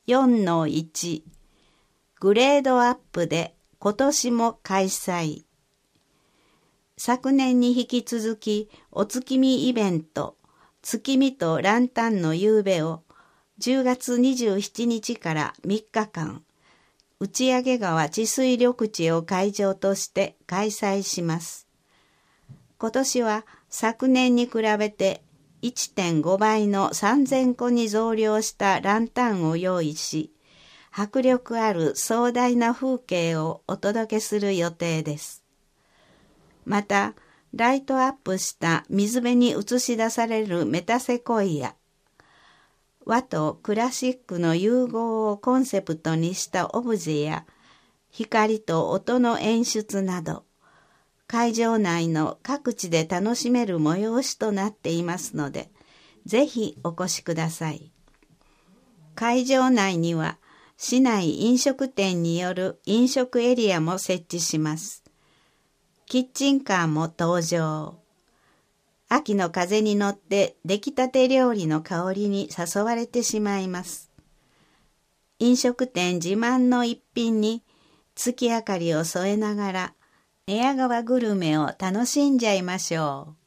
4-1 グレードアップで今年も開催。昨年に引き続きお月見イベント月見とランタンの夕べを10月27日から3日間打上川治水緑地を会場として開催します。今年は昨年に比べて 1.5 倍の3000個に増量したランタンを用意し、迫力ある壮大な風景をお届けする予定です。また、ライトアップした水辺に映し出されるメタセコイア、和とクラシックの融合をコンセプトにしたオブジェや光と音の演出など、会場内の各地で楽しめる催しとなっていますので、ぜひお越しください。会場内には市内飲食店による飲食エリアも設置します。キッチンカーも登場。秋の風に乗って出来たて料理の香りに誘われてしまいます。飲食店自慢の一品に月明かりを添えながら寝屋川グルメを楽しんじゃいましょう。